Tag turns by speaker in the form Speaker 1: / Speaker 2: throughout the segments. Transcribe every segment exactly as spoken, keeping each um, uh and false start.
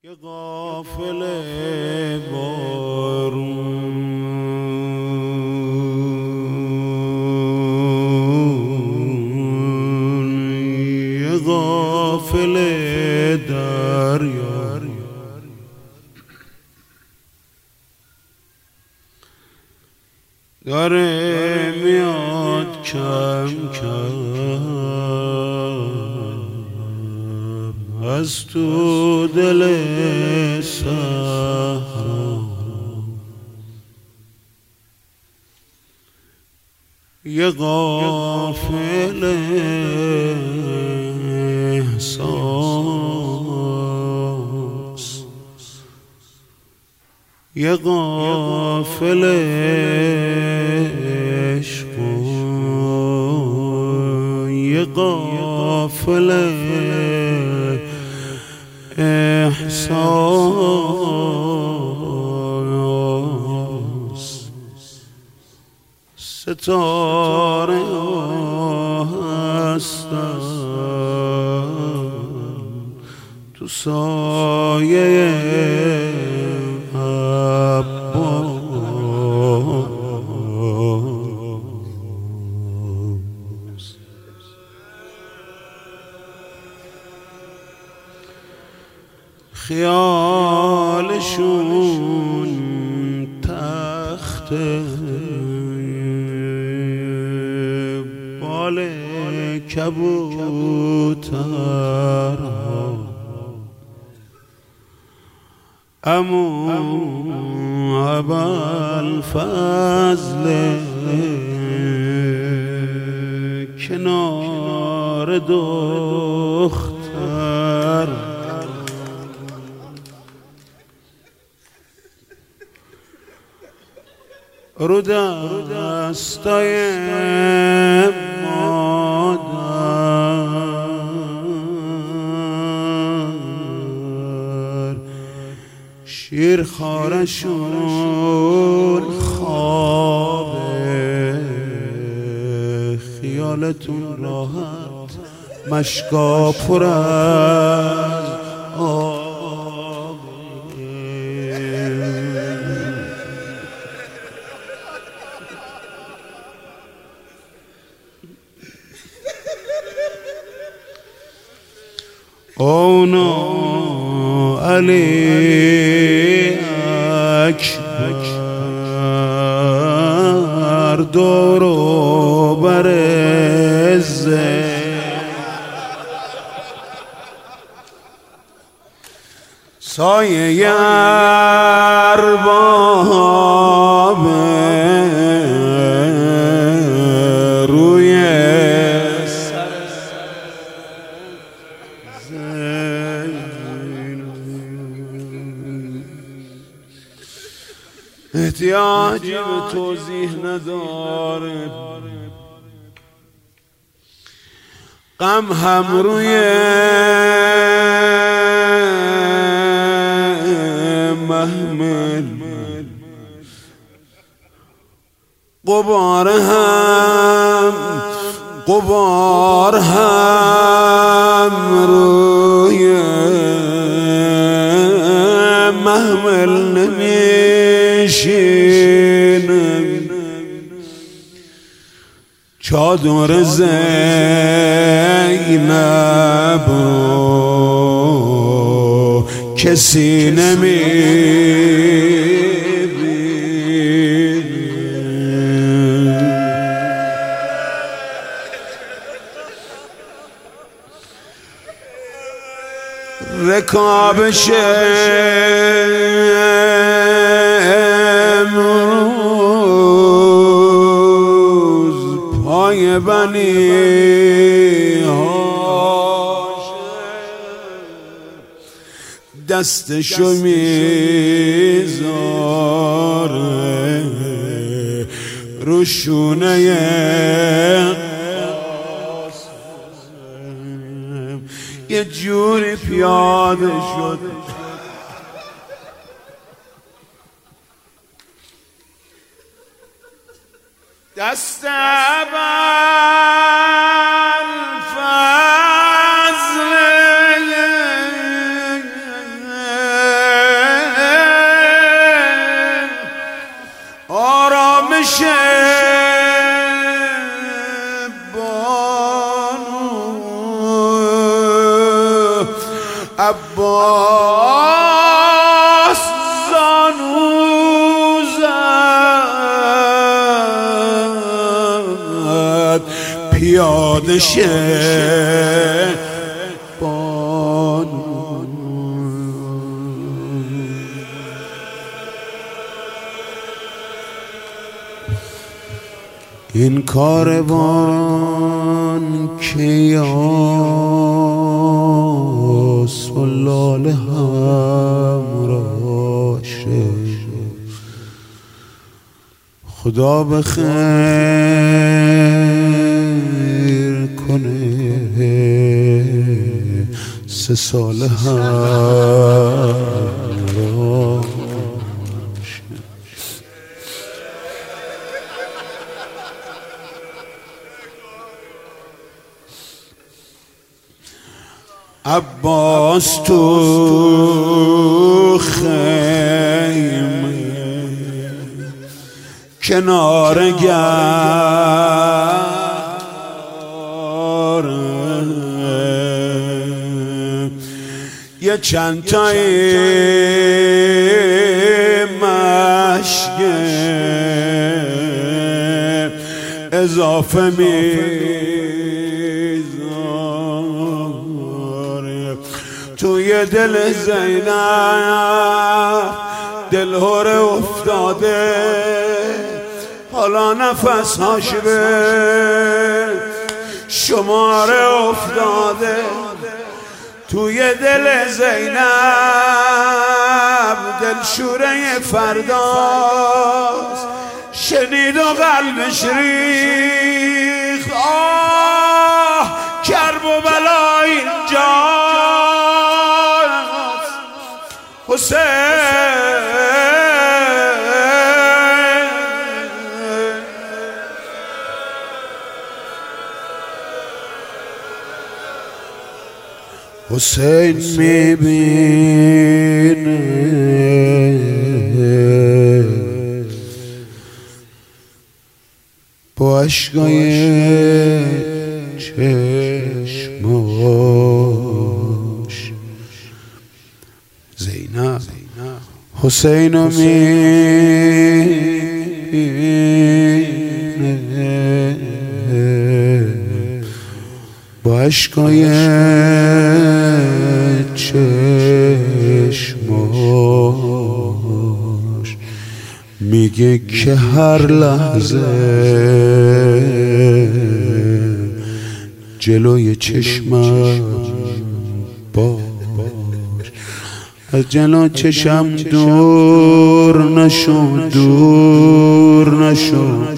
Speaker 1: یه قافله بارون، یه قافله دریا، داره میاد کم کم از تو دل صحرا. یه قافله احساس، یه قافله عشق، یه قافله احساس. ستاره هستن تو سایه عباس. خیالشون تخت بال کبوتر، امو ابوالفضل کنار دختر. رو دستای مادر شیر خارشون خوابه، خیالتون راحت مشکا پر از آب. اونا علی اکبر دور و بر سایه ارباب روی سر زین، احتیاجی به توضیح نداره. غم هم روی محمل، غبار هم غبار هم روی محمل نمیشینم. چادر زینب کسی نمیبینه، رکابش امروز پای بنی هاشم، دستشو میذاره رو شونه قاسم، یه جوری پیاده شد دست ابوالفضل، ابوالفضل، بانو عباس زانو زد پیاده شه بانو. این کاروان که یاس و لاله همراشه، خدا به خیر کنه سه سال همراشه. عباس تو خیمه کنار گره، یه چند تایی مشگه اضافه میذاره توی دل زینب، دلهره افتاده حالا نفسهاش به شماره افتاده. توی دل زینب دلشوره فرداست، شنید و قلبش ریخت آه کرب و بلا اینجاست. حسین حسین میبینه با اشکای چشماش زینب حسینو میبینه با اشکای چشماش، میگه که هر لحظه جلوی چشمم باش، از جلو چشم دور نشو دور نشو.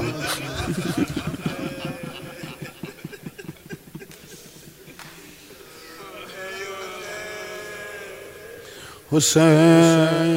Speaker 1: حسین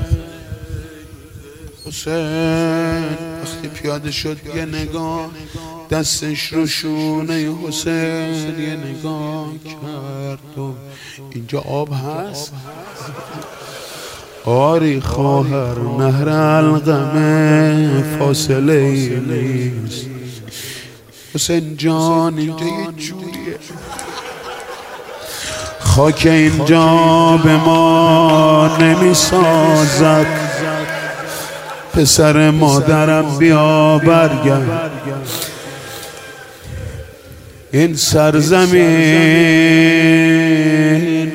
Speaker 1: حسین وقتی پیاده شد یه نگاه دستش رو شونه حسین یه نگاه کرد و اینجا آب هست؟ آری خواهر نهر القمه فاصله ای نیست. حسین جان اینجا یه جوریه، خاک اینجا به ما نمی سازد. پسر مادرم بیا برگرد، این سرزمین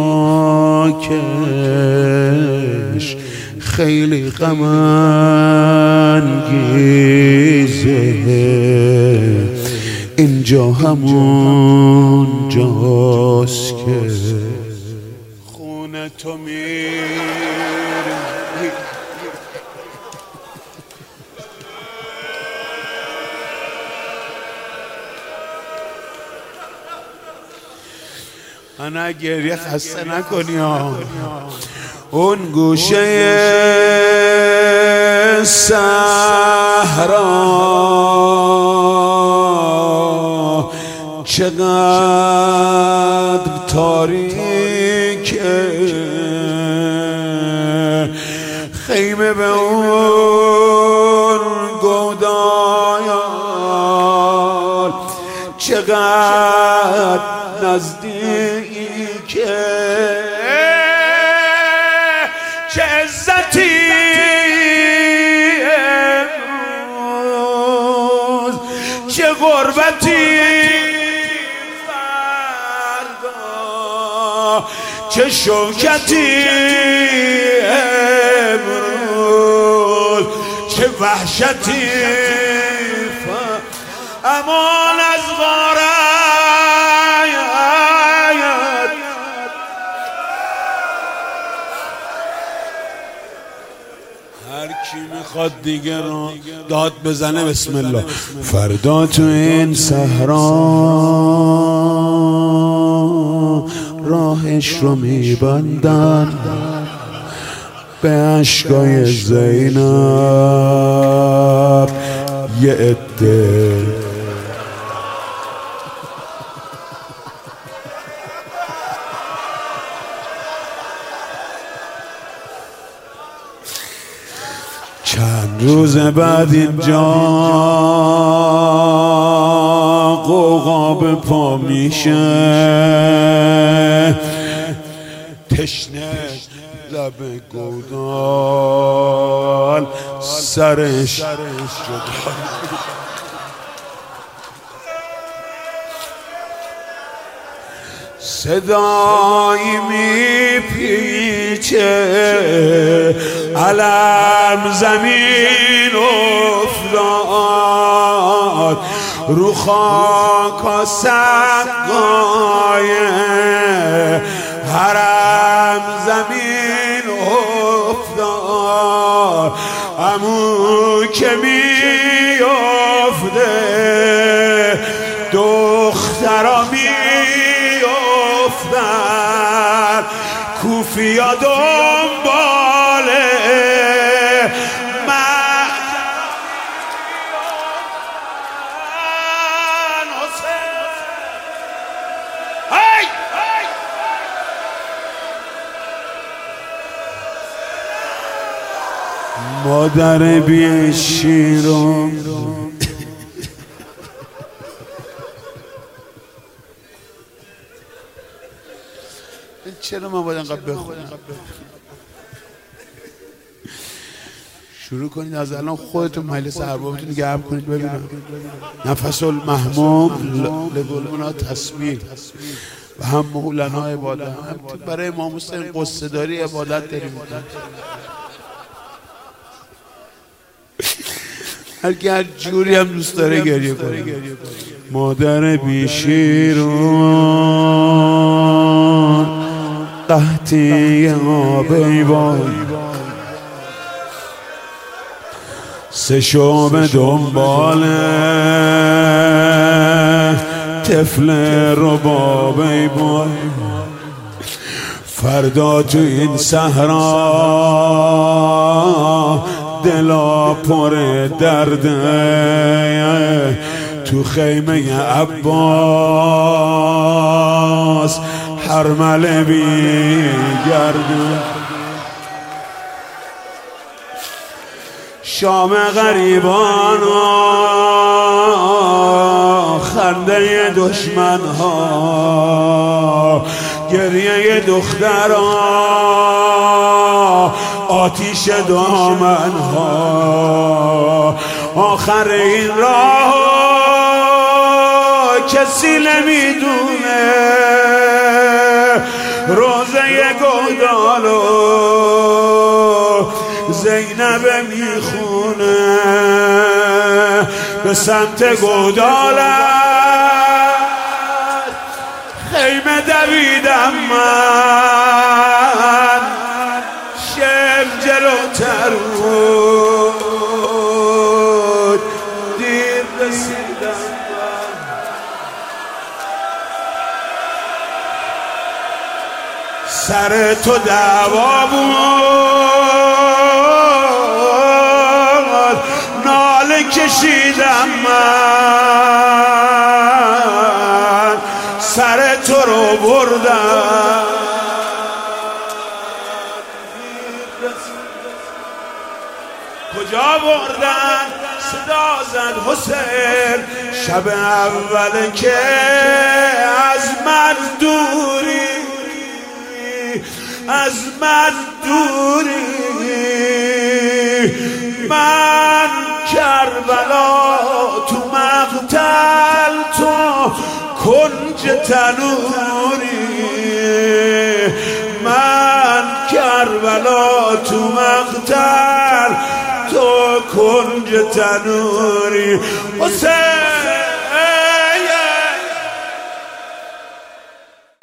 Speaker 1: خاکش خیلی غم انگیزه، اینجا همون جاست که خونه تو میری. انا گریه خسته نکنی ها. اون گوشه صحرا چقدر تاریکه، خیمه به اون چقدر نزدیکه، چه عزتی امروز، چه غربتی فردا، چه شوکتی امروز، چه وحشتی امان از غارت. هر کی میخواد دیگه رو داد بزنه بسم الله. فردا تو این صحرا راهش رو میبندن به اشکای زینب یه عده، چند روز بعد اینجا قوقا به پا میشه، تشنه لب گودال سرش جدا، صدایی میپیچه علم زمین افتاد، رو خاک و سقای حرم زمین افتاد، عمو که میافته دخترا میافتن، کوفیا دنباله من حسین. هی مادر بی شیرم چرا من باید انقدر بخونم؟ شروع کنید از الان خودتون مجلس اربابتون گرم کنید ببینم. نفس المحموم لگلمنا تسبیح و هم مولانا عبادت، هم برای امام حسین قصه داری عبادت داریم. هر کی هر جوری هم دوست داره گریه کنه. مادر بیشیرون قحطی آبی بای، سه شعبه دنباله طفل ربابی بای، فردا تو این صحرا دلا پر درده، تو خیمه عباس حرمله بیگرده، شام غریبان ها خنده دشمن ها، گریه دختر ها آتیش دامن ها، آخر این راه کسی نمیدونه، روزه گودالو زینب میخونه، به سمت گودالت خیمه دویدم من، شم جلوتر بود دیر رسیدم من، سر تو دعوا بود ناله کشیدم من، سر تو رو بردم کجا بردن؟ صدا زد حسین شب اول که از من دوری از من دوری من کربلا تو مقتل تو کنج تنوری من کربلا تو مقتل تو کنج تنوری حسین